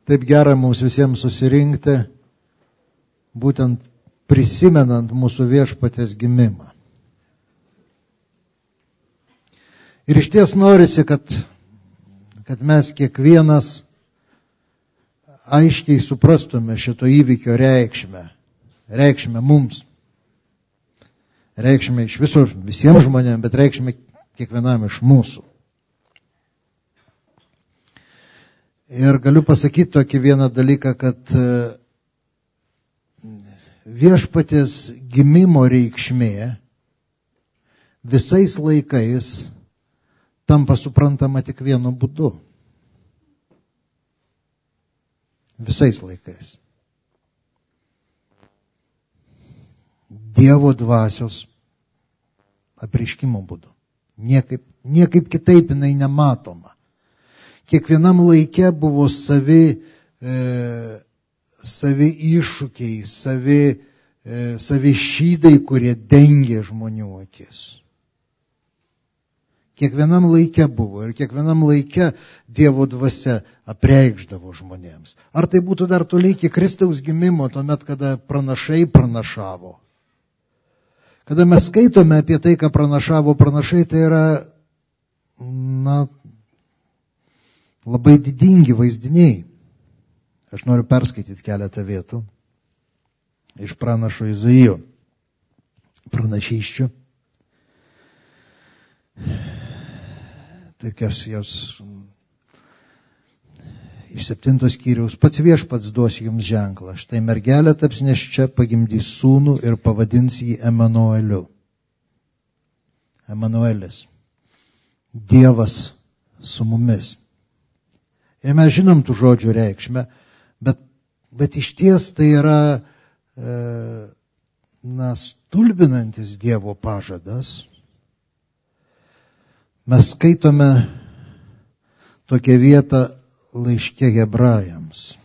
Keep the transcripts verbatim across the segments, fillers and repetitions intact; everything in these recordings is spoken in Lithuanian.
taip gera mums visiems susirinkti, būtent prisimenant mūsų Viešpaties gimimą. Ir iš ties norisi, kad, kad mes kiekvienas aiškiai suprastume šito įvykio reikšmę, reikšmę mums, reikšmę iš visur, visiems žmonėms, bet reikšmę kiekvienam iš mūsų. Ir galiu pasakyti tokį vieną dalyką, kad Viešpaties gimimo reikšmė visais laikais tampa suprantama tik vienu būdu. Visais laikais. Dievo dvasios apreiškimo būdu. Niekaip, niekaip kitaip jinai nematoma. Kiekvienam laike buvo savi, e, savi iššūkiai, savi, e, savi šydai, kurie dengė žmonių akis. Kiekvienam laike buvo ir kiekvienam laike Dievo dvasia apreikšdavo žmonėms. Ar tai būtų dar toliau iki Kristaus gimimo, tuomet, kada pranašai pranašavo. Kada mes skaitome apie tai, ką pranašavo pranašai, tai yra, na, labai didingi vaizdiniai. Aš noriu perskaityti keletą vietų iš pranašo Izaijo pranašysčių. Tokios jos iš septintos skyriaus. Pats Viešpats duos jums ženklą. Štai mergelė taps nėščia, pagimdys sūnų ir pavadins jį Emanueliu. Emanuelis. Dievas su mumis. Ir mes žinom tų žodžių reikšmę, bet, bet iš ties tai yra e, na, stulbinantis Dievo pažadas. Mes skaitome tokią vietą laiške Hebrajams.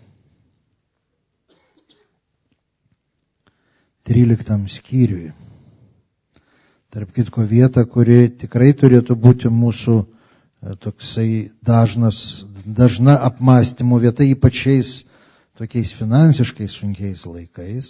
tryliktam skyriui. Tarp kitko vieta, kuri tikrai turėtų būti mūsų toksai dažnas, dažna apmąstymų vieta, ypač šiais tokiais finansiškai sunkiais laikais,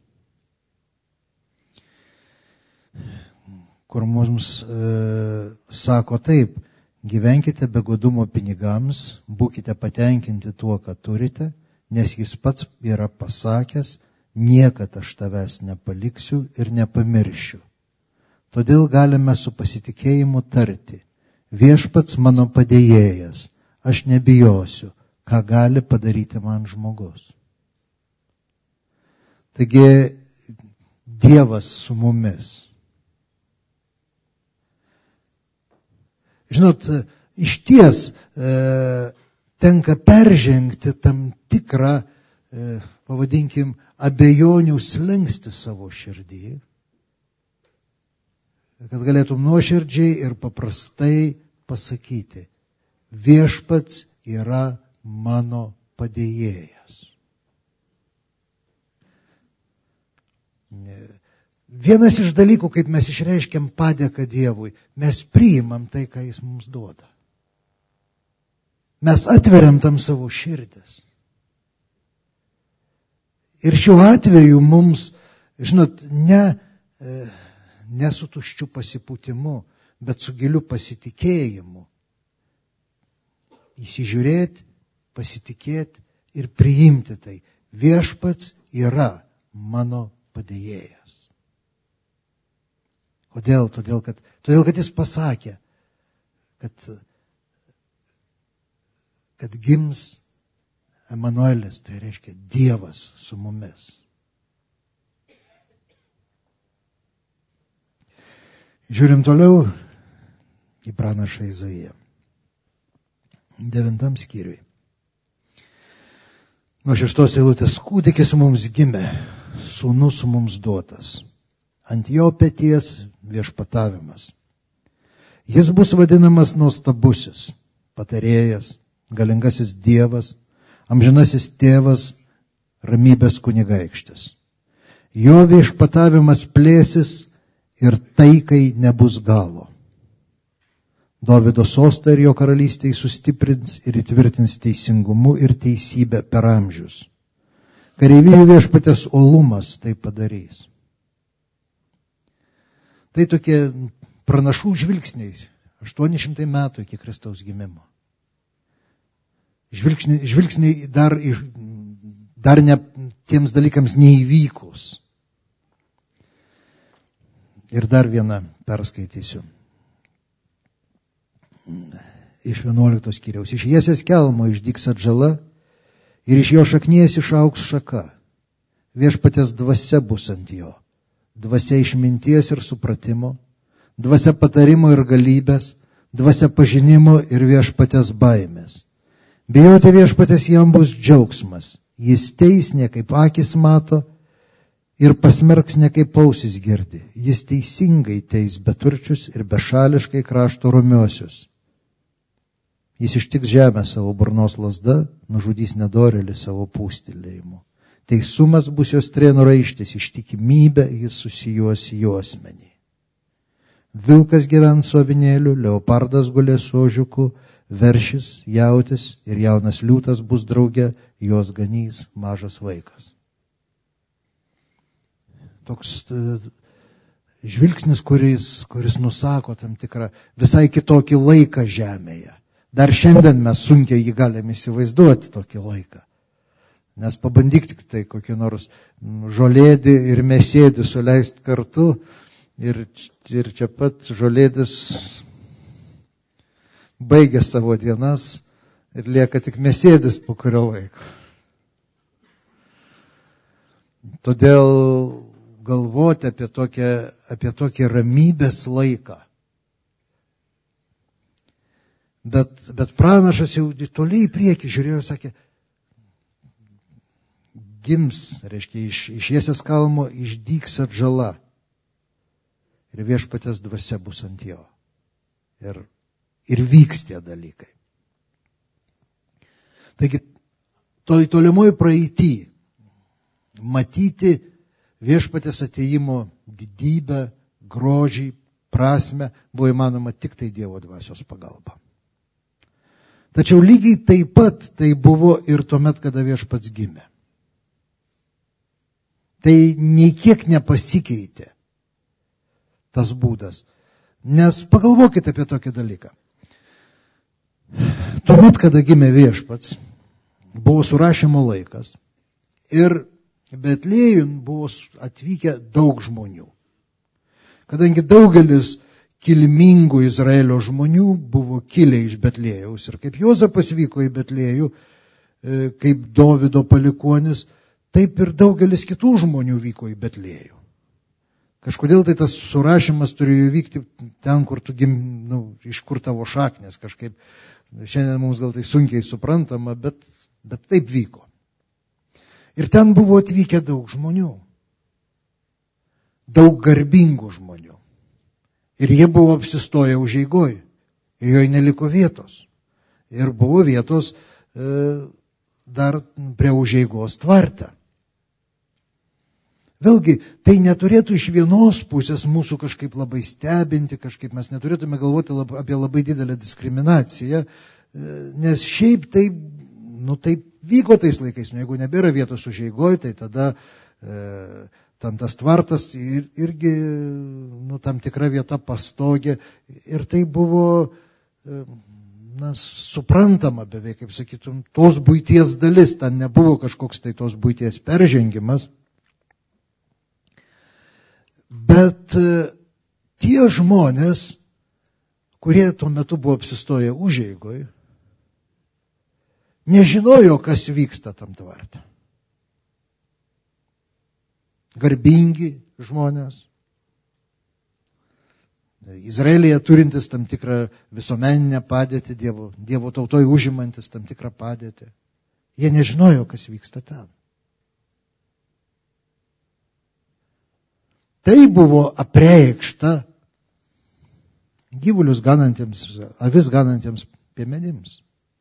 kur mums e, sako taip, gyvenkite be godumo pinigams, būkite patenkinti tuo, ką turite, nes jis pats yra pasakęs, niekad aš tavęs nepaliksiu ir nepamiršiu. Todėl galime su pasitikėjimu tarti, Viešpats mano padėjėjas, aš nebijosiu, ką gali padaryti man žmogus. Taigi, Dievas su mumis. Žinot, iš ties e, tenka peržengti tam tikrą, e, pavadinkim, abejonių slenkstį savo širdį, kad galėtum nuoširdžiai ir paprastai pasakyti, Viešpats yra mano padėjėjas. Vienas iš dalykų, kaip mes išreiškiam padėką Dievui, mes priimam tai, ką Jis mums duoda. Mes atveriam tam savo širdis. Ir šiuo atveju mums, žinot, ne... E, ne su tuščiu pasipūtimu, bet su giliu pasitikėjimu. Įsižiūrėti, pasitikėti ir priimti tai. Viešpats yra mano padėjėjas. Kodėl? Todėl, kad, todėl, kad jis pasakė, kad, kad gims Emanuelis, tai reiškia Dievas su mumis. Žiūrim toliau į pranašą Izaiją. Devintam skyriui. Nuo šeštos eilutės kūdikis mums gimė, sūnus mums duotas. Ant jo peties viešpatavimas. Jis bus vadinamas nuostabusis, patarėjas, galingasis Dievas, amžinasis tėvas, ramybės kunigaikštis. Jo viešpatavimas plėsis ir taikai nebus galo. Dovydo sostą ir jo karalystę sustiprins ir įtvirtins teisingumu ir teisybę per amžius. Kareivijų viešpatės uolumas tai padarys. Tai tokie pranašų žvilgsniai, aštuoni šimtai metų iki Kristaus gimimo. Žvilgsniai, žvilgsniai dar, dar ne, tiems dalykams neįvykus. Ir dar vieną perskaitysiu. Iš vienuoliktos skyriaus. Iš Jesės kelmo išdygs atžala ir iš jo šaknies išaugs šaka. Viešpatės dvasia bus ant jo. Dvasia išminties ir supratimo, dvasia patarimo ir galybės, dvasia pažinimo ir viešpatės baimės. Bijoti viešpatės jam bus džiaugsmas. Jis teis ne kaip akis mato ir pasmerks ne kaip ausis girdi. Jis teisingai teis beturčius ir bešališkai krašto romiosius. Jis ištiks žemę savo burnos lazda, nužudys nedorėlį savo pūstelėjimu. Teisumas bus jos strėnų raištis, ištikimybė jis susijuos į juosmenį. Vilkas gyvens su avinėliu, leopardas gulės su ožiuku, veršis, jautis ir jaunas liūtas bus drauge, jos ganys mažas vaikas. Toks žvilgsnis, kuris, kuris nusako tam tikrą visai kitokį laiką žemėje. Dar šiandien mes sunkiai jį galime įsivaizduoti tokį laiką. Nes pabandyk tik tai kokį nors žolėdį ir mėsėdį suleisti kartu ir, ir čia pat žolėdis baigia savo dienas ir lieka tik mėsėdis po kurio laiko. Todėl galvoti apie tokią, apie tokį ramybės laiką. Bet, bet pranašas jau toliai į priekį žiūrėjo ir sakė, gims, reiškia, iš, iš Jesės kalmo išdygs atžala ir viešpatės dvasia bus ant jo. Ir, ir vyks tie dalykai. Taigi, toj tolimoj praeity matyti viešpatės atėjimo didybę, grožį, prasmę buvo įmanoma tik tai Dievo dvasios pagalba. Tačiau lygiai taip pat tai buvo ir tuomet, kada viešpats gimė. Tai nei kiek nepasikeitė tas būdas. Nes pagalvokite apie tokį dalyką. Tuomet, kada gimė viešpats, buvo surašymo laikas ir Betlėjun buvo atvykę daug žmonių. Kadangi daugelis kilmingų Izraelio žmonių buvo kilę iš Betlėjaus ir kaip Juozapas vyko į Betlėjų, kaip Dovydo palikuonis, taip ir daugelis kitų žmonių vyko į Betlėjų. Kažkodėl tai tas surašymas turėjo vykti ten, kur tu gim, nu, iš kur tavo šaknės kažkaip. Šiandien mums gal tai sunkiai suprantama, bet, bet taip vyko. Ir ten buvo atvykę daug žmonių. Daug garbingų žmonių. Ir jie buvo apsistoję užeigoj. Ir joje neliko vietos. Ir buvo vietos e, dar prie užeigos tvarte. Vėlgi, tai neturėtų iš vienos pusės mūsų kažkaip labai stebinti, kažkaip mes neturėtume galvoti lab, apie labai didelę diskriminaciją, nes šiaip tai, nu, taip vyko tais laikais, nu, jeigu nebėra vietos užeigoj, tai tada e, ten tas tvartas ir, irgi, nu, tam tikra vieta pastogė ir tai buvo, e, na, suprantama beveik, kaip sakytum, tos buities dalis, ten nebuvo kažkoks tai tos buities peržengimas. Bet tie žmonės, kurie tuo metu buvo apsistoję užeigoj, nežinojo, kas vyksta tam tvarte. Garbingi žmonės, Izraelyje turintis tam tikrą visuomeninę padėtį, Dievo, Dievo tautoje užimantis tam tikrą padėtį. Jie nežinojo, kas vyksta ten. Tai buvo apreikšta gyvulius ganantiems, avis ganantiems piemenims.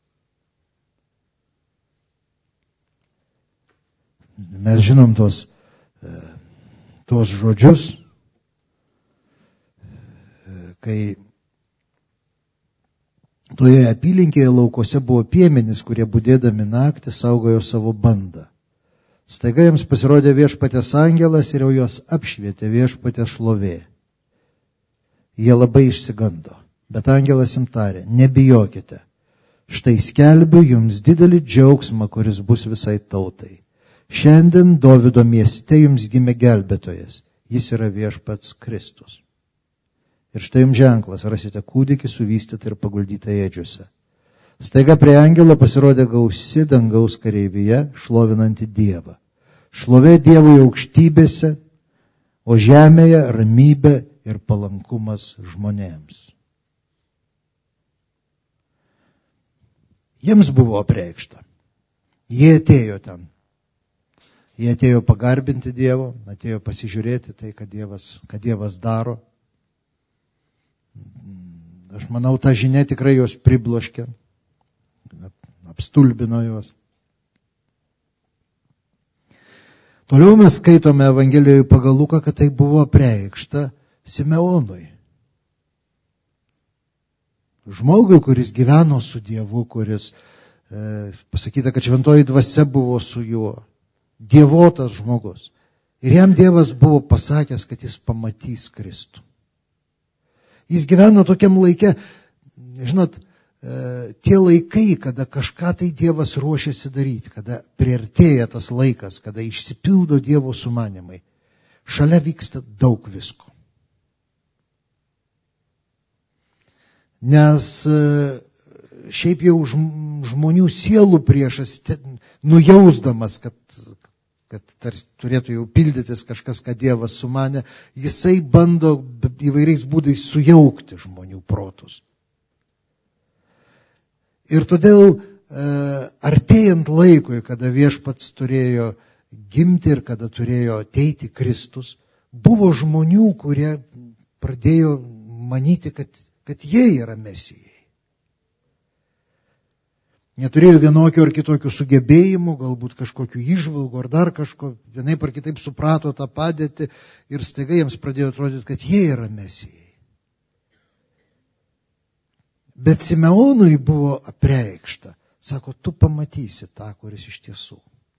Mes žinom tos, tos žodžius, kai Toje apylinkėje laukose buvo piemenys, kurie budėdami naktį saugojo savo bandą. Staiga jiems pasirodė viešpatės angelas ir jau juos apšvietė viešpatės šlovė. Jie labai išsigando, bet angelas jiems tarė, nebijokite. Štai skelbiu jums didelį džiaugsmą, kuris bus visai tautai. Šiandien Dovido mieste jums gimė gelbėtojas, jis yra viešpats Kristus. Ir štai jums ženklas, rasite kūdikį suvystytą ir paguldytą ėdžiuose. Staiga prie angelo pasirodė gausi dangaus kareivija, šlovinanti Dievą. Šlovė Dievui aukštybėse, o žemėje ramybė ir palankumas žmonėms. Jiems buvo apreikšta. Jie atėjo ten. Jie atėjo pagarbinti Dievo, atėjo pasižiūrėti tai, ką Dievas, ką Dievas daro. Aš manau, ta žinia tikrai juos pribloškė, apstulbino juos. Toliau mes skaitome Evangelijoje pagal Luką, kad tai buvo apreikšta Simeonui. Žmogui, kuris gyveno su Dievu, kuris e, pasakyta, kad šventoji dvasia buvo su juo. Dievotas žmogus. Ir jam Dievas buvo pasakęs, kad jis pamatys Kristų. Jis gyveno tokiam laike, žinot, tie laikai, kada kažką tai Dievas ruošiasi daryti, kada priartėja tas laikas, kada išsipildo Dievo sumanimai. Šalia vyksta daug visko. Nes šiaip jau žmonių sielų priešas, nujausdamas, kad, kad tarsi turėtų jau pildytis kažkas, ką Dievas sumanė, jisai bando įvairiais būdais sujaukti žmonių protus. Ir todėl artėjant laikui, kada viešpats turėjo gimti ir kada turėjo ateiti Kristus, buvo žmonių, kurie pradėjo manyti, kad, kad jie yra mesijai. Neturėjo vienokių ar kitokių sugebėjimų, galbūt kažkokių įžvalgų ar dar kažko, vienaip ar kitaip suprato tą padėtį ir staiga jiems pradėjo atrodyti, kad jie yra mesijai. Bet Simeonui buvo apreikšta. Sako, tu pamatysi tą, kuris iš tiesų.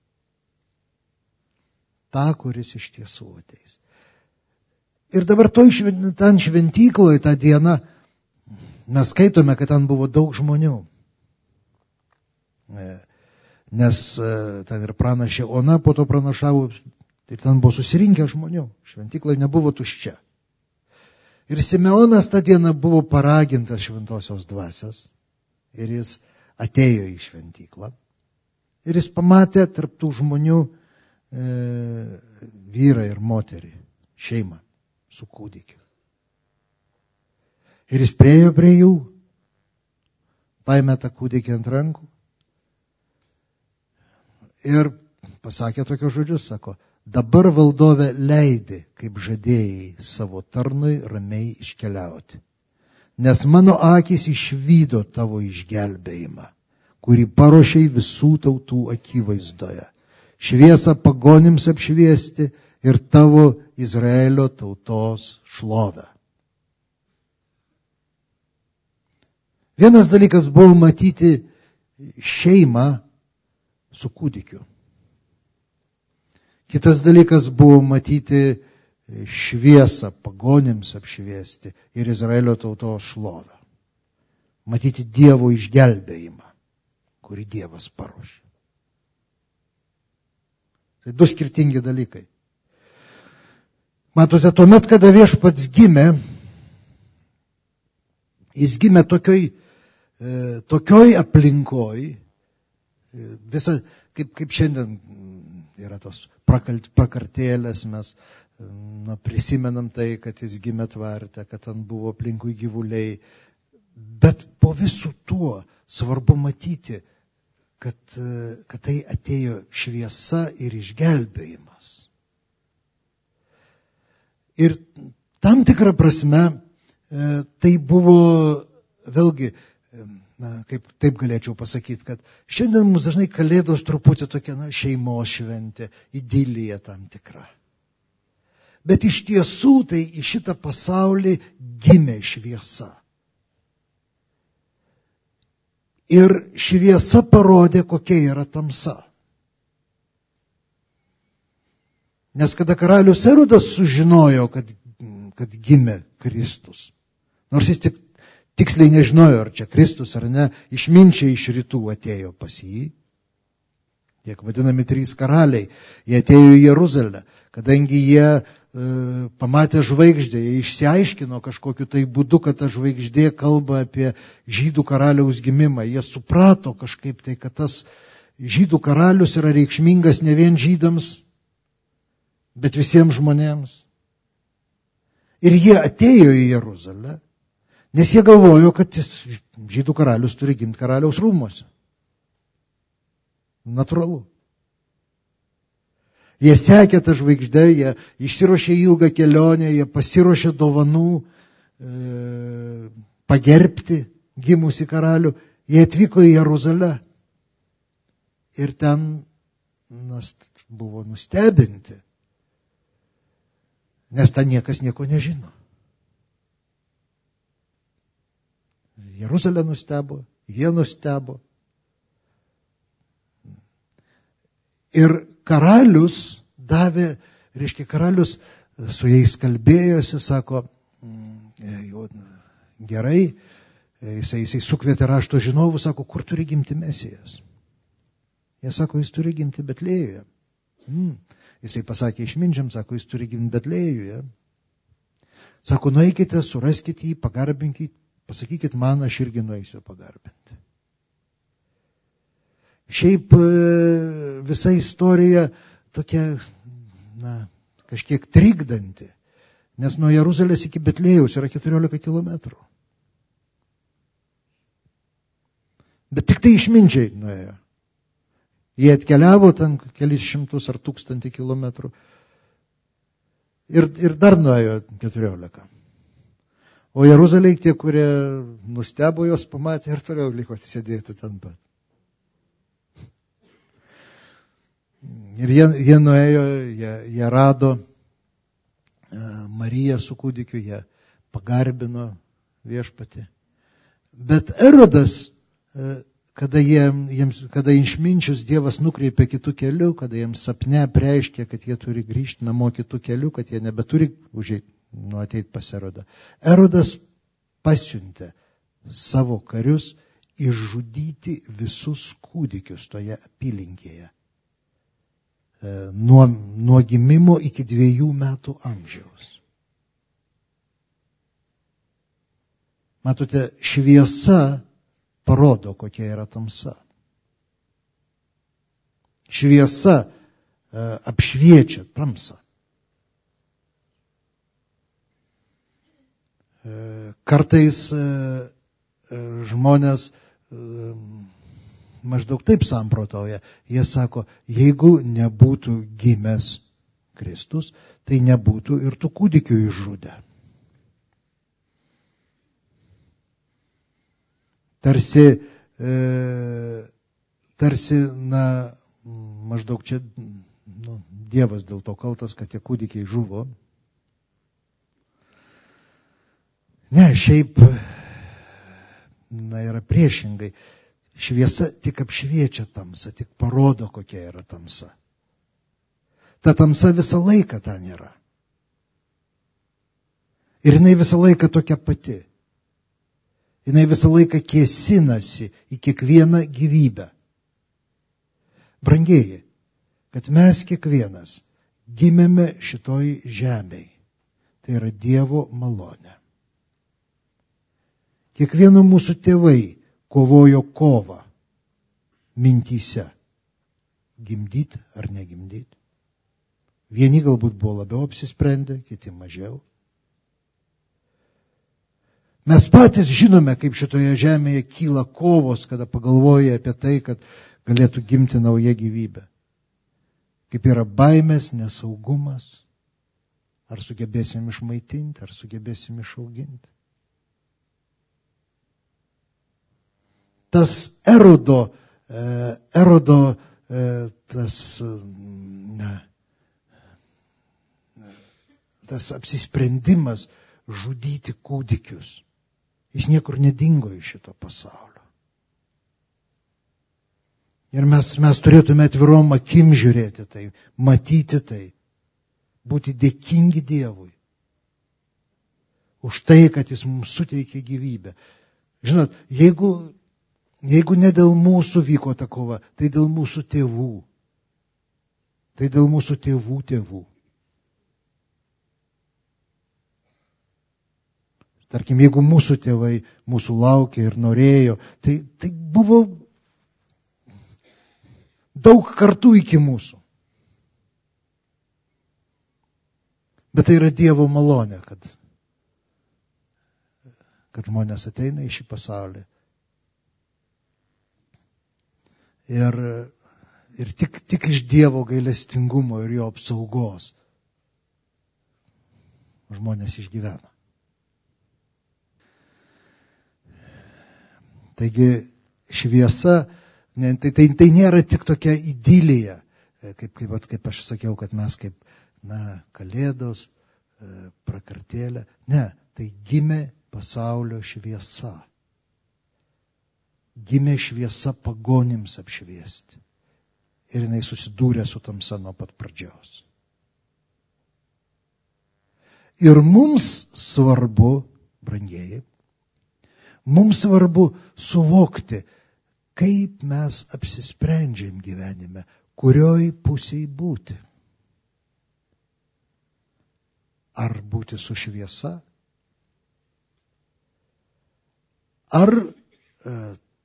Ta, kuris iš tiesų ateis. Ir dabar toj ten šventykloje tą dieną mes skaitome, kad ten buvo daug žmonių. Nes ten ir pranašė Ona po to pranašavo, tai ten buvo susirinkę žmonių. Šventykla nebuvo tuščia. Ir Simeonas tą dieną buvo paragintas šventosios dvasios ir jis atėjo į šventyklą. Ir jis pamatė tarp tų žmonių e, vyrą ir moterį, šeimą su kūdikiu. Ir jis priėjo prie jų, paėmė tą kūdikį ant rankų ir pasakė tokius žodžius, sako, dabar valdove leidi, kaip žadėjai savo tarnui ramiai iškeliauti. Nes mano akys išvydo tavo išgelbėjimą, kurį paruošei visų tautų akivaizdoje. Šviesą pagonims apšviesti ir tavo Izraelio tautos šlovę. Vienas dalykas buvo matyti šeimą su kūdikiu. Kitas dalykas buvo matyti šviesą pagonims apšviesti ir Izraelio tautos šlovę. Matyti Dievo išgelbėjimą, kurį Dievas paruošė. Tai du skirtingi dalykai. Matote, tuomet, kada viešpats gimė, jis gimė tokioj, e, tokioj aplinkoj, e, visa, kaip, kaip šiandien yra tos prakartėlės, mes na, prisimenam tai, kad jis gimė tvarte, kad ten buvo aplinkui gyvuliai. Bet po visų tuo svarbu matyti, kad, kad tai atėjo šviesa ir išgelbėjimas. Ir tam tikrą prasme tai buvo, vėlgi, na, kaip taip galėčiau pasakyti, kad šiandien mums dažnai kalėdos truputį tokia, na, šeimos šventė, idilija tam tikra. Bet iš tiesų tai į šitą pasaulį gimė šviesa. Ir šviesa parodė, kokia yra tamsa. Nes kada karalius Erodas sužinojo, kad, kad gimė Kristus, nors jis tik tiksliai nežinojo, ar čia Kristus ar ne, išminčiai iš rytų atėjo pas jį, tiek vadinami trys karaliai, jie atėjo į Jeruzalę, kadangi jie e, pamatė žvaigždę, jie išsiaiškino kažkokiu tai būdu, kad ta žvaigždė kalba apie žydų karaliaus gimimą, jie suprato kažkaip tai, kad tas žydų karalius yra reikšmingas ne vien žydams, bet visiems žmonėms. Ir jie atėjo į Jeruzalę, nes jie galvojo, kad žydų karalius turi gimti karaliaus rūmuose. Natūralu. Jie sekė tą žvaigždę, jie išsiruošė ilgą kelionę, jie pasiruošė dovanų e, pagerbti gimusi karalių. Jie atvyko į Jeruzalę ir ten nas, buvo nustebinti, nes ten niekas nieko nežino. Jeruzalė nustebo, jie nustebo. Ir karalius davė, reiškia, karalius su jais kalbėjosi, sako, gerai, jisai, jisai sukvietė rašto žinovų, sako, kur turi gimti Mesijas? Jie sako, jis turi gimti Betlėjuje. Hmm. Jisai pasakė išminčiam, sako, jis turi gimti Betlėjuje. Sako, nueikite, suraskite jį, pagarbinkite, pasakykit man, aš irgi nueisiu pagarbinti. Šiaip visa istorija tokia, na, kažkiek trikdanti, nes nuo Jeruzalės iki Betlėjaus yra keturiolika kilometrų. Bet tik tai išminčiai nuėjo. Jie atkeliavo ten kelis šimtus ar tūkstantį kilometrų ir, ir dar nuėjo keturiolika. O Jeruzalėje tie, kurie nustebo, jos pamatė ir toliau liko sėdėti ten pat. Ir jie, jie nuėjo, jie, jie rado Mariją su kūdikiu, jie pagarbino viešpatį. Bet Erodas, kada, jie, jiems, kada išminčius Dievas nukreipė kitų kelių, kada jiems sapne preiškė, kad jie turi grįžti namo kitų kelių, kad jie nebeturi užeiti, nu ateit pas Erodą. Erodas pasiuntė savo karius išžudyti visus kūdikius toje apylinkėje. Nuo, nuo gimimo iki dviejų metų amžiaus. Matote, šviesa parodo, kokia yra tamsa. Šviesa e, apšviečia tamsą. Kartais žmonės maždaug taip samprotauja. Jie sako, jeigu nebūtų gimęs Kristus, tai nebūtų ir tų kūdikių išžudę. Tarsi, e, tarsi, na, maždaug čia nu, Dievas dėl to kaltas, kad tie kūdikiai žuvo. Ne, šiaip, na, yra priešingai. Šviesa tik apšviečia tamsą, tik parodo, kokia yra tamsa. Ta tamsa visą laiką ten yra. Ir jinai visą laiką tokia pati. Jinai visą laiką kėsinasi į kiekvieną gyvybę. Brangieji, kad mes kiekvienas gimėme šitoj žemėj. Tai yra Dievo malonė. Kiekvieno mūsų tėvai kovojo kovą mintyse. Gimdyti ar negimdyti. Vieni galbūt buvo labiau apsisprendę, kiti mažiau. Mes patys žinome, kaip šitoje žemėje kyla kovos, kada pagalvoja apie tai, kad galėtų gimti nauja gyvybė. Kaip yra baimės, nesaugumas. Ar sugebėsim išmaitinti, ar sugebėsim išauginti. Tas Erodo, Erodo tas, na, tas apsisprendimas žudyti kūdikius, jis niekur nedingo iš šito pasaulio. Ir mes, mes turėtume atvirom akim žiūrėti tai, matyti tai, būti dėkingi Dievui už tai, kad Jis mums suteikė gyvybę. Žinot, jeigu, jeigu ne dėl mūsų vyko ta kova, tai dėl mūsų tėvų. Tai dėl mūsų tėvų tėvų. Tarkim, jeigu mūsų tėvai mūsų laukė ir norėjo, tai, tai buvo daug kartų iki mūsų. Bet tai yra Dievo malonė, kad, kad žmonės ateina į šį pasaulį. Ir, ir tik, tik iš Dievo gailestingumo ir jo apsaugos žmonės išgyvena. Taigi šviesa, ne, tai, tai, tai nėra tik tokia idilija, kaip, kaip, kaip aš sakiau, kad mes kaip na, kalėdos, prakartėlė. Ne, tai gimė pasaulio šviesa. Gimė šviesa pagonims apšviesti. Ir jinai susidūrė su tamsa nuo pat pradžios. Ir mums svarbu, brangieji, mums svarbu suvokti, kaip mes apsisprendžiam gyvenime, kurioj pusėj būti. Ar būti su šviesa, ar e,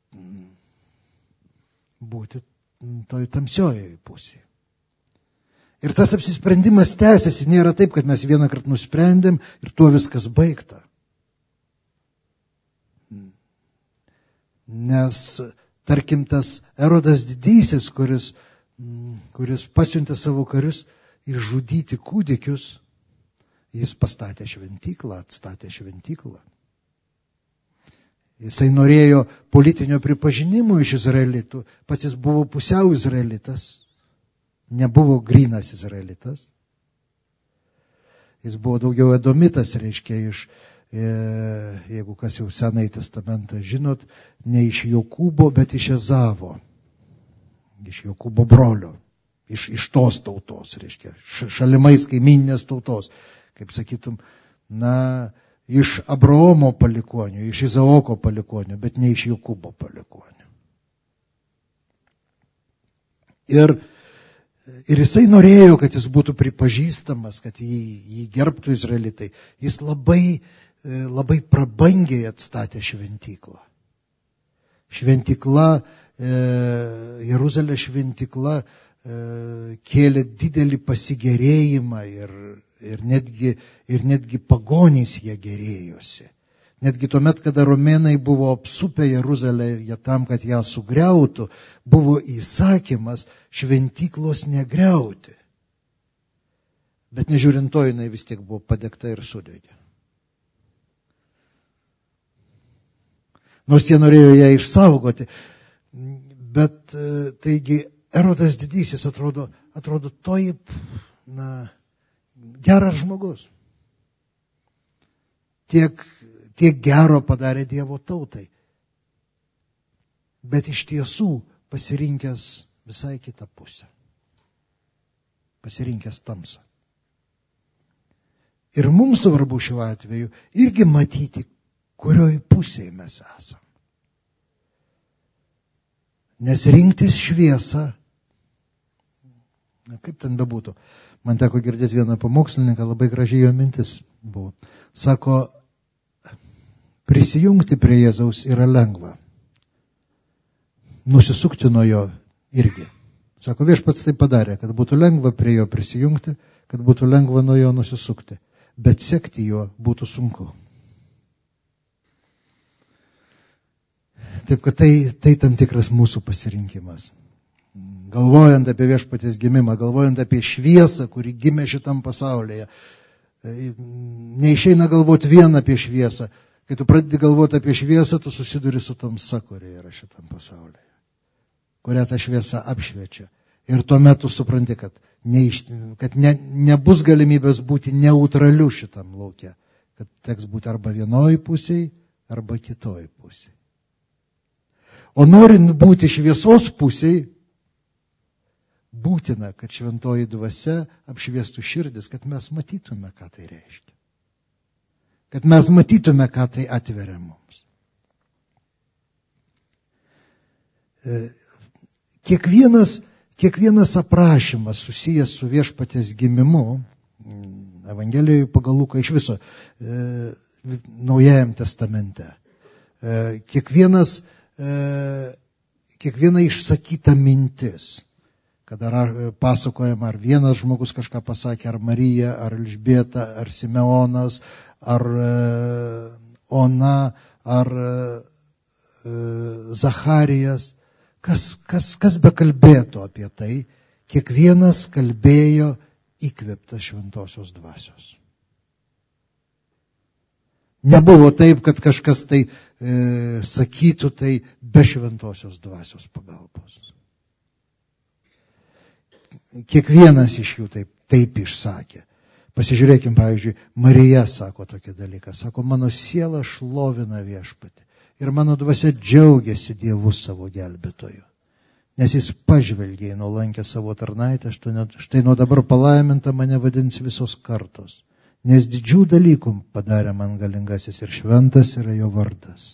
būti toj tamsiojoj pusėje. Ir tas apsisprendimas tęsiasi, nėra taip, kad mes vieną kartą nusprendėm ir tuo viskas baigta. Nes, tarkim, tas Erodas didysis, kuris, kuris pasiuntė savo karius išžudyti kūdikius, jis pastatė šventyklą, atstatė šventyklą. Jisai norėjo politinio pripažinimo iš izraelitų, pats jis buvo pusiau izraelitas, nebuvo grynas izraelitas. Jis buvo daugiau edomitas, reiškia, iš jeigu kas jau Senąjį testamentą žinot, ne iš Jokūbo, bet iš Ezavo, iš Jokūbo brolio, iš, iš tos tautos, reiškia, šalimais kaimyninės tautos, kaip sakytum, na, iš Abraomo palikonių, iš Izaoko palikonių, bet ne iš Jokūbo palikonių. Ir Ir jisai norėjo, kad jis būtų pripažįstamas, kad jį, jį gerbtų izraelitai. Jis labai, labai prabangiai atstatė šventyklą. Šventykla, e, Jeruzalės šventykla e, kėlė didelį pasigėrėjimą ir, ir, netgi, ir netgi pagonys jie gerėjosi. Netgi tuomet, kada romėnai buvo apsupę Jeruzalę tam, kad ją sugriautų, buvo įsakymas šventyklos negriauti. Bet nežiūrint to, jinai vis tiek buvo padegta ir sudegė. Nors jie norėjo ją išsaugoti. Bet taigi Erodas didysis atrodo, atrodo taip, na, geras žmogus. Tiek Tiek gero padarė Dievo tautai. Bet iš tiesų pasirinkęs visai kitą pusę. Pasirinkęs tamsą. Ir mums svarbu šiuo atveju irgi matyti, kurioj pusėje mes esam. Nes rinktis šviesą, na, kaip ten bebūtų. Man teko girdėti vieną pamokslininką, labai gražiai jo mintis buvo. Sako, prisijungti prie Jėzaus yra lengva. Nusisukti nuo jo irgi. Sako, Viešpats tai padarė, kad būtų lengva prie jo prisijungti, kad būtų lengva nuo jo nusisukti. Bet sekti jo būtų sunku. Taip, kad tai, tai tam tikras mūsų pasirinkimas. Galvojant apie Viešpaties gimimą, galvojant apie šviesą, kuri gimė šitam pasaulyje, neišeina galvoti vien apie šviesą. Kai tu pradedi galvoti apie šviesą, tu susiduri su tamsa, kuria yra šitam pasaulyje. Kurią ta šviesa apšviečia. Ir tuomet tu supranti, kad, neiš, kad ne, nebus galimybės būti neutraliu šitam lauke. Kad teks būti arba vienoj pusėj, arba kitoj pusėj. O norint būti šviesos pusėj, būtina, kad šventoji dvasia apšviestų širdis, kad mes matytume, ką tai reiškia. Kad mes matytume, ką tai atveria mums. Kiekvienas, kiekvienas aprašymas susijęs su viešpaties gimimu, Evangelijoje pagal Luką iš viso, e, Naujajam testamente, e, kiekvienas, e, kiekviena išsakyta mintis, kada pasakojama, ar vienas žmogus kažką pasakė, ar Marija, ar Elžbieta, ar Simeonas, ar e, Ona, ar e, Zacharijas, kas, kas, kas bekalbėtų apie tai, kiekvienas kalbėjo įkvėptas šventosios dvasios. Nebuvo taip, kad kažkas tai e, sakytų tai be šventosios dvasios pagalbos. Kiekvienas iš jų taip, taip išsakė. Pasižiūrėkim, pavyzdžiui, Marija sako tokį dalyką. Sako, mano siela šlovina viešpatį ir mano dvasia džiaugiasi Dievu savo gelbėtoju. Nes jis pažvelgė į nuolankę savo tarnaitę, štai nuo dabar palaiminta mane vadins visos kartos. Nes didžių dalykų padarė man galingasis ir šventas yra jo vardas.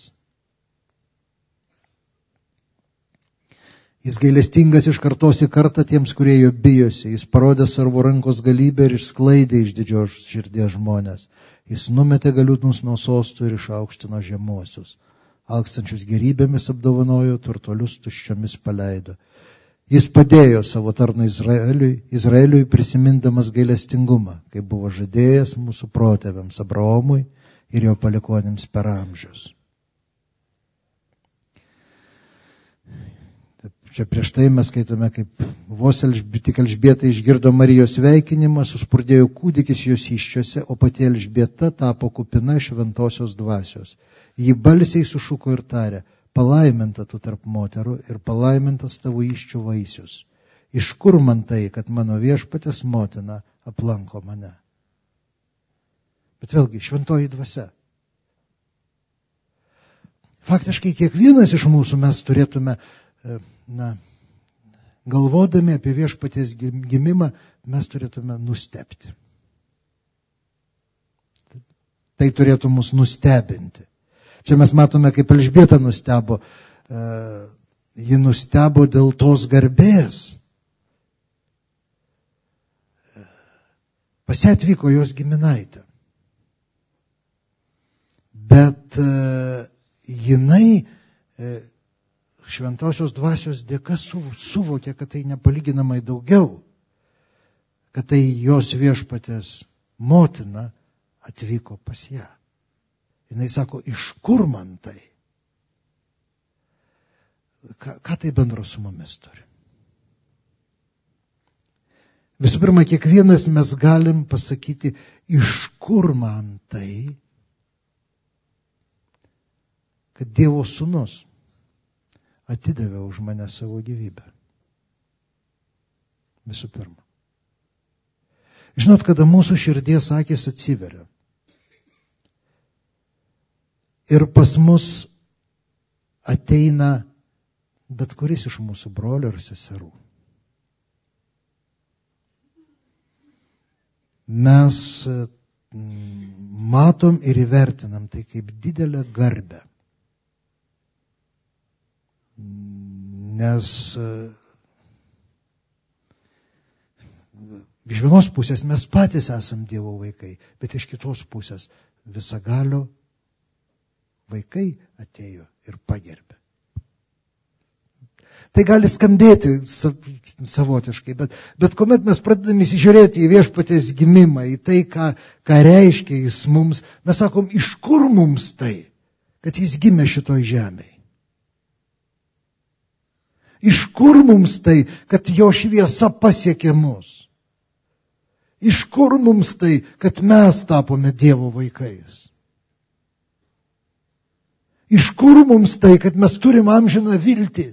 Jis gailestingas iš kartos į kartą tiems, kurie jo bijosi. Jis parodė savo rankos galybę ir išsklaidė iš didžios širdies žmonės. Jis numetė galiūnus nuo sostų ir išaukštino žemuosius. Alkstančius gerybėmis apdovanojo, turtuolius tuščiomis paleido. Jis padėjo savo tarnui Izraeliui, Izraeliui prisimindamas gailestingumą, kaip buvo žadėjęs mūsų protėviams Abraomui ir jo palikuonims per amžius. Čia prieš tai mes skaitome, kaip vos tik Elžbieta išgirdo Marijos sveikinimą, suspurdėjo kūdikis jos įsčiose, o pati Elžbieta tapo kupina šventosios dvasios. Ji balsiai sušuko ir tarė, palaiminta tu tarp moterų ir palaimintas tavo įsčių vaisius. Iš kur man tai, kad mano viešpatės motina aplanko mane? Bet vėlgi, šventoji dvasia. Faktiškai kiekvienas iš mūsų mes turėtume, na, galvodami apie viešpaties gimimą, mes turėtume nustebti. Tai turėtų mus nustebinti. Čia mes matome, kaip Elžbieta nustebo. Uh, ji nustebo dėl tos garbės. Pas ją atvyko jos giminaitė. Bet uh, jinai uh, šventosios dvasios dėka suvokė, kad tai nepalyginamai daugiau. Kad tai jos viešpatės motina atvyko pas ją. Jinai sako, iš kur man tai? Ką, ką tai bendro su mumis turi? Visų pirma, kiekvienas mes galim pasakyti, iš kur man tai, kad Dievo sūnus atidavė už mane savo gyvybę. Visų pirma. Žinot, kada mūsų širdies akis atsiveria, ir pas mus ateina bet kuris iš mūsų brolių ir seserų. Mes matom ir įvertinam tai kaip didelę garbę. Nes iš vienos pusės mes patys esam Dievo vaikai, bet iš kitos pusės visagalio vaikai atėjo ir pagerbė. Tai gali skambėti savotiškai, bet, bet kuomet mes pradedame įsižiūrėti į viešpaties gimimą, į tai, ką, ką reiškia jis mums, mes sakom, iš kur mums tai, kad jis gimė šitoj žemėje? Iš kur mums tai, kad jo šviesa pasiekė mus? Iš kur mums tai, kad mes tapome Dievo vaikais? Iš kur mums tai, kad mes turim amžiną viltį?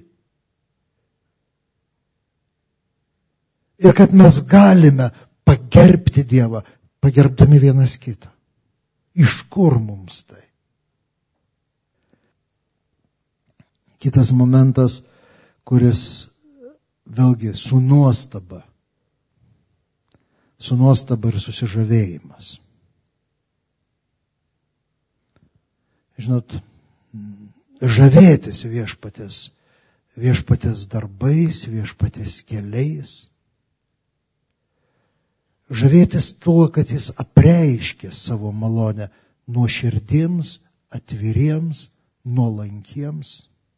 Ir kad mes galime pagerbti Dievą, pagerbdami vienas kitą. Iš kur mums tai? Kitas momentas, kuris vėlgi su nuostaba. Su nuostaba ir susižavėjimas. Žinot, žavėtis viešpatės, viešpatės darbais, viešpatės keliais. Žavėtis tuo, kad jis apreiškė savo malonę nuoširdiems, atviriems, nuolankiems.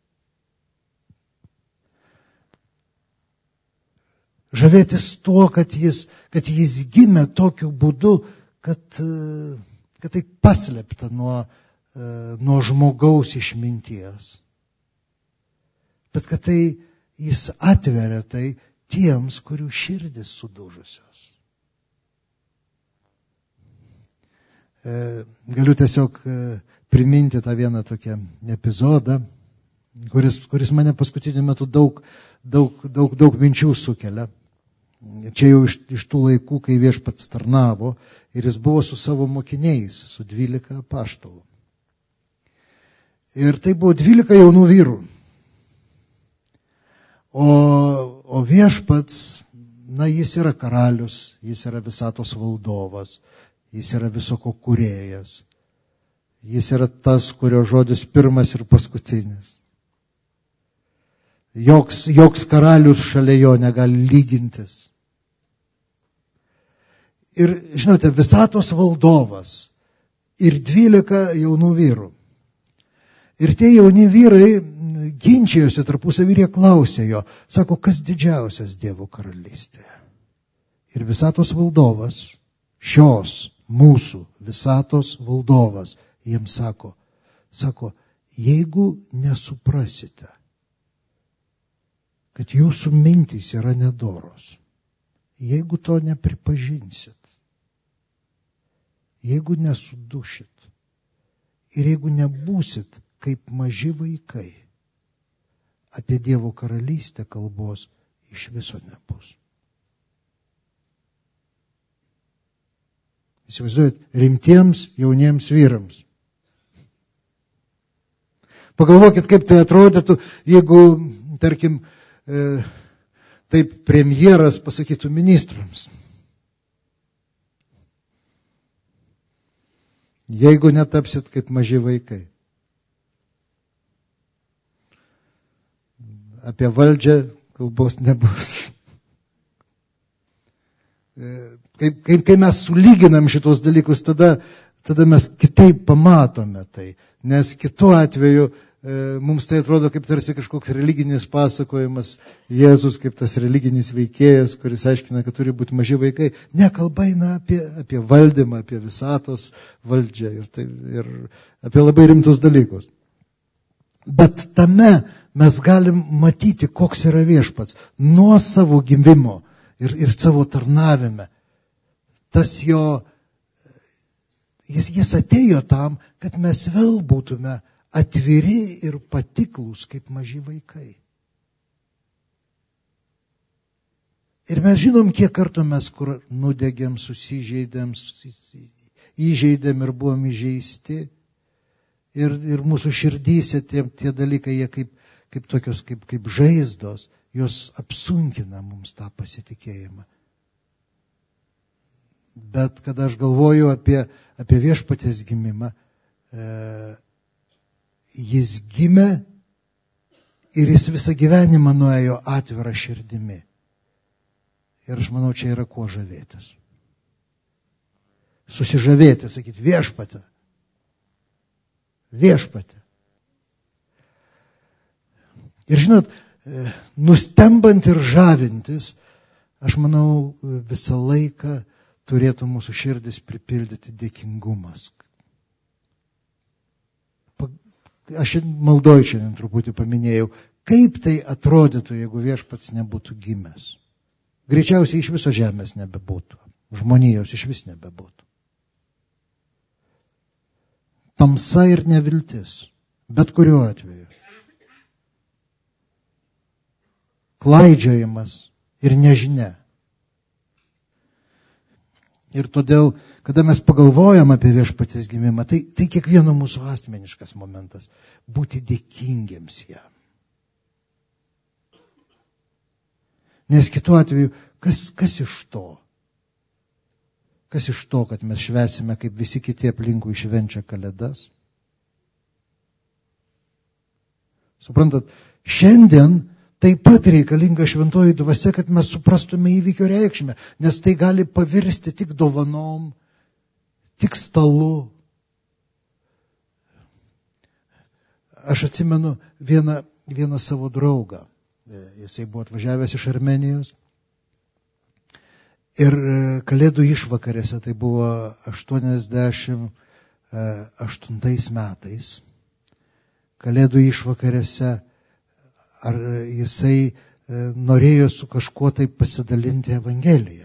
Žavėtis tuo, kad jis, kad jis gimė tokiu būdu, kad, kad tai paslėpta nuo, nuo žmogaus išminties. Bet kad tai jis atveria tai tiems, kurių širdis sudužusios. Galiu tiesiog priminti tą vieną tokią epizodą, kuris, kuris mane paskutiniu metu daug, daug, daug, daug minčių sukelia. Čia jau iš, iš tų laikų, kai viešpats tarnavo ir jis buvo su savo mokiniais, su dvylika apaštalų. Ir tai buvo dvylika jaunų vyrų. O, o viešpats, na, jis yra karalius, jis yra visatos valdovas, jis yra visoko kūrėjas. Jis yra tas, kurio žodis pirmas ir paskutinis. Joks, joks karalius šalia jo negali lygintis. Ir, žinote, visatos valdovas ir dvylika jaunų vyrų. Ir tie jauni vyrai ginčijosi tarpusavy ir jie klausė jo, sako, kas didžiausias Dievo karalystėje. Ir visatos valdovas, šios mūsų visatos valdovas, jiems sako, sako, jeigu nesuprasite, kad jūsų mintys yra nedoros, jeigu to nepripažinsit, jeigu nesudušit ir jeigu nebūsit kaip maži vaikai, apie Dievo karalystę kalbos iš viso nebus. Įsivaizduojat, rimtiems jauniems vyrams. Pagalvokit, kaip tai atrodytų, jeigu, tarkim, e, taip premjeras pasakytų ministrams. Jeigu netapsit kaip maži vaikai. Apie valdžią kalbos nebus. Kai, kai, kai mes sulyginam šitos dalykus, tada, tada mes kitaip pamatome tai. Nes kitu atveju e, mums tai atrodo kaip tarsi kažkoks religinis pasakojimas, Jėzus kaip tas religinis veikėjas, kuris aiškina, kad turi būti maži vaikai. Ne, kalba eina apie, apie valdymą, apie visatos valdžią ir, tai, ir apie labai rimtus dalykus. Bet tame mes galim matyti, koks yra viešpats nuo savo gimimo ir, ir savo tarnavime. Tas jo, jis, jis atėjo tam, kad mes vėl būtume atviri ir patiklūs kaip maži vaikai. Ir mes žinom, kiek kartų mes kur nudegėm, susižeidėm, įžeidėm ir buvom įžeisti. Ir, ir mūsų širdyse tie, tie dalykai, jie kaip, kaip tokios, kaip, kaip žaizdos, jos apsunkina mums tą pasitikėjimą. Bet kada aš galvoju apie, apie viešpaties gimimą, e, jis gimė ir jis visą gyvenimą nuėjo atvirą širdimi. Ir aš manau, čia yra kuo žavėtis. Susižavėti, sakyti, viešpatė. Viešpatė. Ir žinot, nustembant ir žavintis, aš manau, visą laiką turėtų mūsų širdis pripildyti dėkingumas. Aš maldoj šiandien truputį paminėjau, kaip tai atrodytų, jeigu viešpats nebūtų gimęs. Greičiausiai iš viso žemės nebebūtų, žmonijos iš vis nebebūtų. Tamsa ir neviltis, bet kuriuo atveju. Klaidžiojimas ir nežinia. Ir todėl, kada mes pagalvojam apie viešpaties gimimą, tai, tai kiekvieno mūsų asmeniškas momentas – būti dėkingiems jam. Nes kitu atveju, kas, kas iš to? Kas iš to, kad mes švęsime, kaip visi kiti aplinkui švenčia Kalėdas? Suprantat, šiandien taip pat reikalinga šventoji dvasia, kad mes suprastume įvykio reikšmę, nes tai gali pavirsti tik dovanom, tik stalu. Aš atsimenu vieną, vieną savo draugą. Jisai buvo atvažiavęs iš Armenijos. Ir Kalėdų išvakarėse, tai buvo aštuoniasdešimt aštuntais metais, Kalėdų išvakarėse, ar jisai norėjo su kažkuo tai pasidalinti Evangeliją.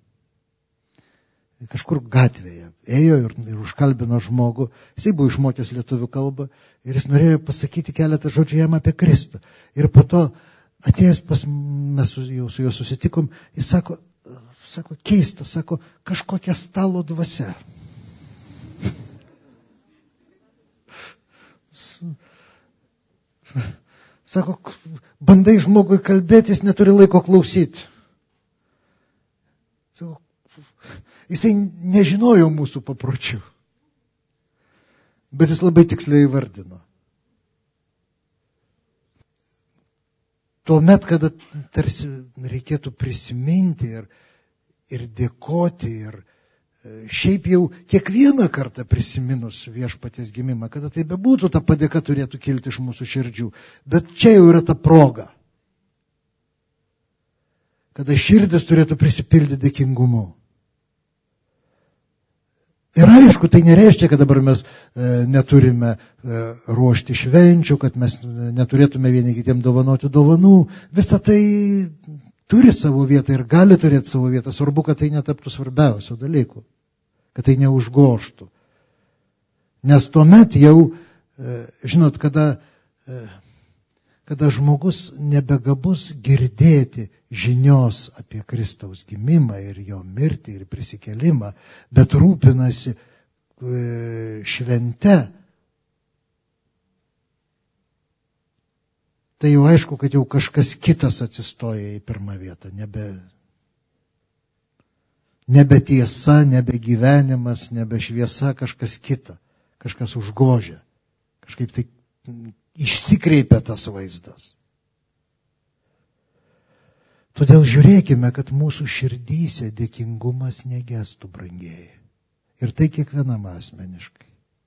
Kažkur gatvėje ėjo ir, ir užkalbino žmogų. Jisai buvo išmokęs lietuvių kalbą ir jis norėjo pasakyti keletą žodžių jam apie Kristų. Ir po to atėjęs pas mes jau su juo susitikom, jis sako, sako keista, sako, kažkokia stalo dvasia. Sako, bandai žmogui kalbėti, jis neturi laiko klausyti. Sako, jisai nežinojo mūsų papročių, bet jis labai tiksliai įvardino. Tuomet, kada tarsi reikėtų prisiminti ir, ir dėkoti, ir šiaip jau kiekvieną kartą prisiminus Viešpaties gimimą, kada tai bebūtų, ta padėka turėtų kilti iš mūsų širdžių. Bet čia jau yra ta proga, kada širdis turėtų prisipildyti dėkingumu. Ir aišku, tai nereiškia, kad dabar mes e, neturime e, ruošti švenčių, kad mes neturėtume vieni kitiem dovanoti dovanų. Visa tai turi savo vietą ir gali turėti savo vietą. Svarbu, kad tai netaptų svarbiausio dalykų, kad tai neužgoštų. Nes tuomet jau, e, žinot, kada, e, kada žmogus nebegabus girdėti žinios apie Kristaus gimimą ir jo mirtį ir prisikėlimą, bet rūpinasi švente, tai jau aišku, kad jau kažkas kitas atsistoja į pirmą vietą. Nebe, nebe tiesa, nebe gyvenimas, nebe šviesa, kažkas kita, kažkas užgožia. Kažkaip tai išsikreipia tas vaizdas. Todėl žiūrėkime, kad mūsų širdyse dėkingumas negestų, brangieji. Ir tai kiekvienam asmeniškai.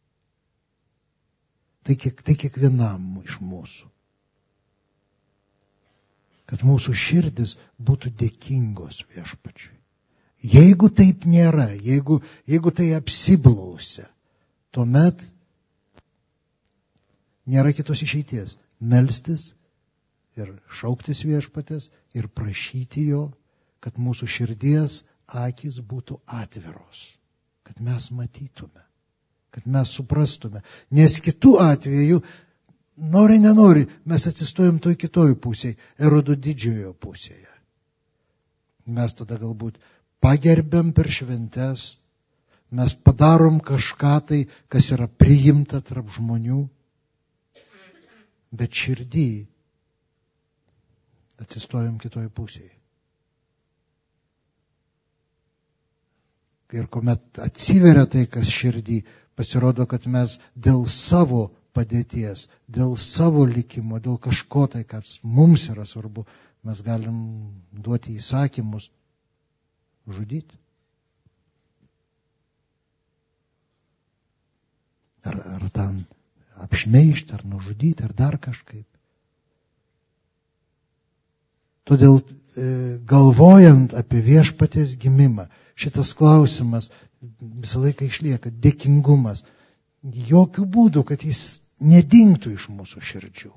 Tai, kiek, tai kiekvienam iš mūsų. Kad mūsų širdis būtų dėkingos Viešpačiui. Jeigu taip nėra, jeigu, jeigu tai apsiblausia, tuomet nėra kitos išeities. Melstis ir šauktis Viešpatės ir prašyti jo, kad mūsų širdies akys būtų atviros, kad mes matytume, kad mes suprastume. Nes kitų atveju, nori nenori, mes atsistojom toj kitoj pusėje, Erodo didžiojo pusėje. Mes tada galbūt pagerbiam per šventes, mes padarom kažką tai, kas yra priimta tarp žmonių, bet širdį atsistojom kitoj pusėje. Ir kuomet atsiveria tai, kas širdį, pasirodo, kad mes dėl savo padėties, dėl savo likimo, dėl kažko tai, kas mums yra svarbu, mes galim duoti įsakymus žudyti. Ar, ar ten apšmeižti, ar nužudyti, ar dar kažkaip. Todėl e, galvojant apie Viešpaties gimimą, šitas klausimas visą laiką išlieka, dėkingumas. Jokių būdų, kad jis nedingtų iš mūsų širdžių.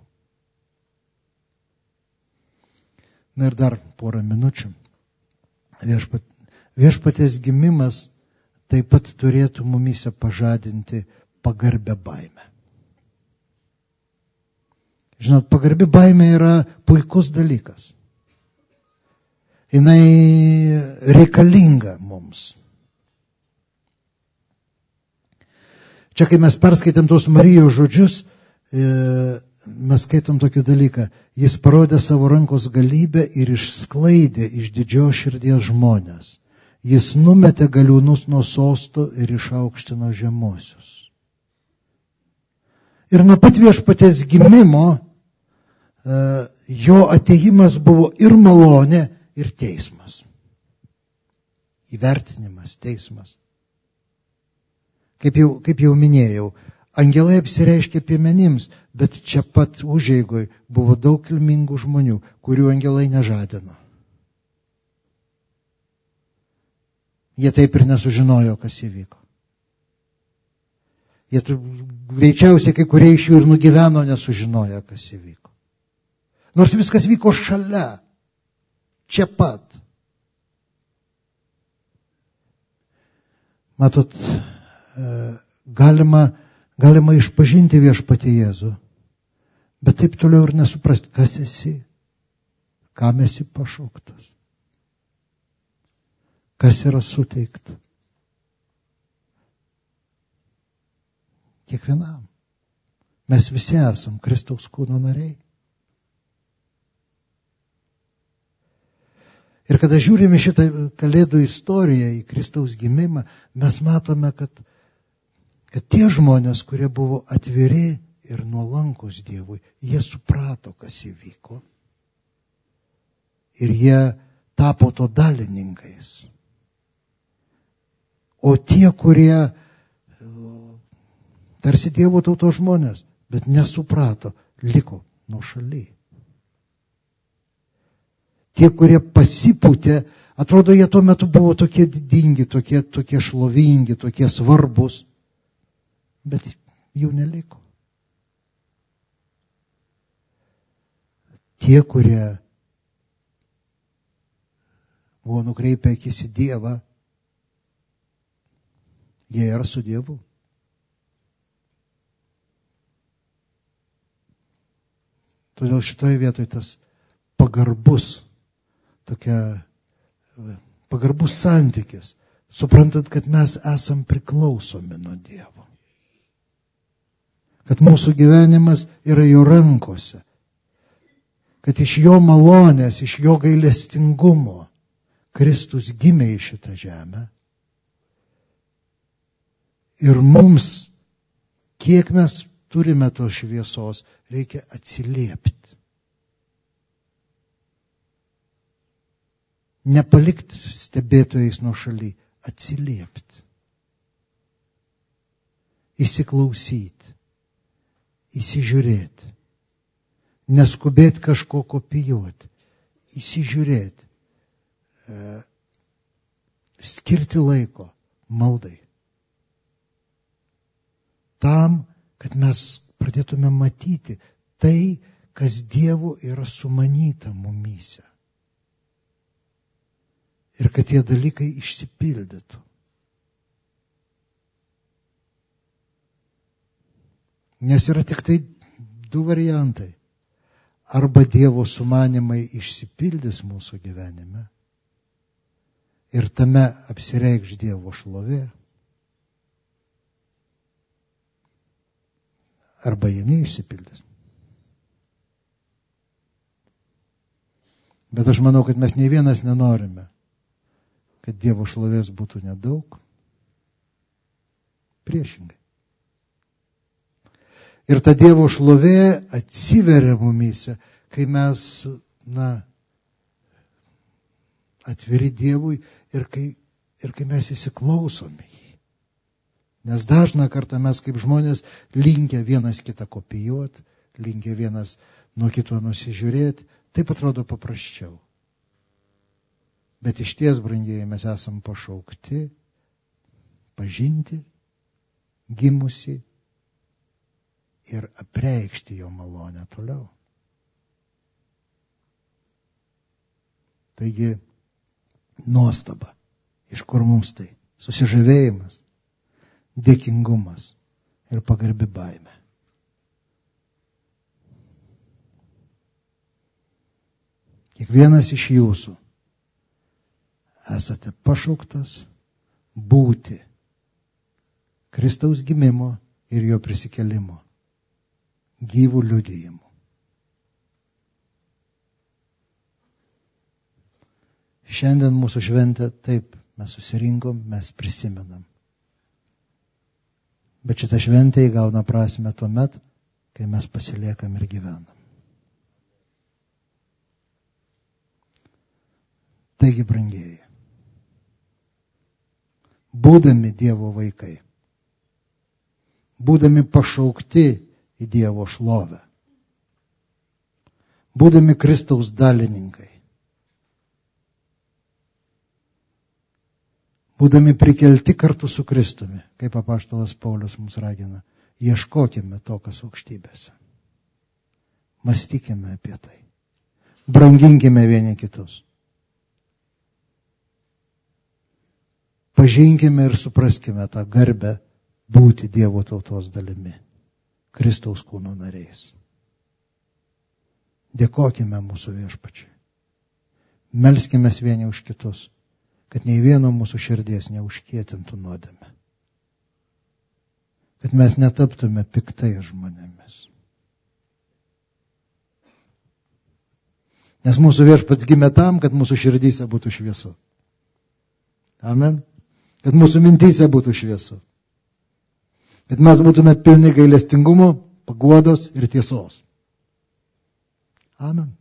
Na ir dar porą minučių. Viešpat, viešpaties gimimas taip pat turėtų mumyse pažadinti pagarbę baimę. Žinot, pagarbi baimė yra puikus dalykas. Jinai reikalinga mums. Čia, kai mes perskaitėm tos Marijos žodžius, mes skaitom tokį dalyką, jis parodė savo rankos galybę ir išsklaidė iš didžios širdies žmonės. Jis numetė galiūnus nuo sosto ir išaukštino žemosius. Ir nuo pat viešpaties gimimo jo atėjimas buvo ir malonė, ir teismas. Įvertinimas, teismas. Kaip jau, kaip jau minėjau, angelai apsireiškė piemenims, bet čia pat užeigoj buvo daug kilmingų žmonių, kurių angelai nežadino. Jie taip ir nesužinojo, kas įvyko. Jie greičiausiai kai kurie iš jų ir nugyveno nesužinojo, kas įvyko. Nors viskas vyko šalia, čia pat. Matot, galima, galima išpažinti viešpatį Jėzų, bet taip toliau ir nesuprasti, kas esi, kam esi pašauktas, kas yra suteikta. Kiekvienam. Mes visi esam Kristaus kūno nariai. Ir kada žiūrime šitą Kalėdų istoriją, į Kristaus gimimą, mes matome, kad, kad tie žmonės, kurie buvo atviri ir nuolankus Dievui, jie suprato, kas įvyko. Ir jie tapo to dalininkais. O tie, kurie tarsi Dievo tautos žmonės, bet nesuprato, liko nuošaly. Tie, kurie pasipūtė, atrodo, jie tuo metu buvo tokie didingi, tokie, tokie šlovingi, tokie svarbus, bet jų neliko. Tie, kurie buvo nukreipę akis į Dievą, jie yra su Dievu. Todėl šitoje vietoje tas pagarbus, tokia pagarbus santykis, suprantant, kad mes esam priklausomi nuo Dievo. Kad mūsų gyvenimas yra jo rankose. Kad iš jo malonės, iš jo gailestingumo Kristus gimė į šitą žemę. Ir mums, kiek mes turime tos šviesos, reikia atsiliepti. Nepalikti stebėtojais nuo šaly, atsiliepti. Įsiklausyti, įsižiūrėti. Neskubėti kažko kopijuoti, įsižiūrėti. E, skirti laiko maldai. Tam, kad mes pradėtume matyti tai, kas Dievo yra sumanyta mumyse. Ir kad tie dalykai išsipildytų. Nes yra tik tai du variantai. Arba Dievo sumanimai išsipildys mūsų gyvenime ir tame apsireikš Dievo šlovė. Arba jie neišsipildys. Bet aš manau, kad mes nei vienas nenorime, kad Dievo šlovės būtų nedaug. Priešingai. Ir ta Dievo šlovė atsiveria mumyse, kai mes, na, atviri Dievui ir kai, ir kai mes įsiklausome jį. Nes dažną kartą mes kaip žmonės linkę vienas kitą kopijuoti, linkę vienas nuo kito nusižiūrėti, taip atrodo paprasčiau. Bet iš ties, brangieji, mes esam pašaukti, pažinti, gimusi ir apreikšti jo malonę toliau. Taigi, nuostaba, iš kur mums tai? Susižavėjimas, dėkingumas ir pagarbi baimė. Kiekvienas iš jūsų esate pašauktas būti Kristaus gimimo ir jo prisikėlimo gyvų liudijimų. Šiandien mūsų šventė, taip, mes susirinkom, mes prisimenam. Bet šitą šventę įgauna prasmę tuomet, kai mes pasiliekam ir gyvenam. Taigi, brangieji, būdami Dievo vaikai, būdami pašaukti į Dievo šlovę, būdami Kristaus dalininkai, būdami prikelti kartu su Kristumi, kaip apaštalas Paulius mums ragina, ieškokime to, kas aukštybėse. Mąstykime apie tai. Branginkime vieni kitus. Pažinkime ir supraskime tą garbę būti Dievo tautos dalimi, Kristaus kūno nariais. Dėkokime mūsų viešpačiui. Melskime vieni už kitus, kad nei vieno mūsų širdies neužkietintų nuodėmę. Kad mes netaptume piktai žmonėmis. Nes mūsų viešpats gimė tam, kad mūsų širdyse būtų šviesu. Amen. Kad mūsų mintyse būtų šviesu. Kad mes būtume pilni gailestingumo, paguodos ir tiesos. Amen.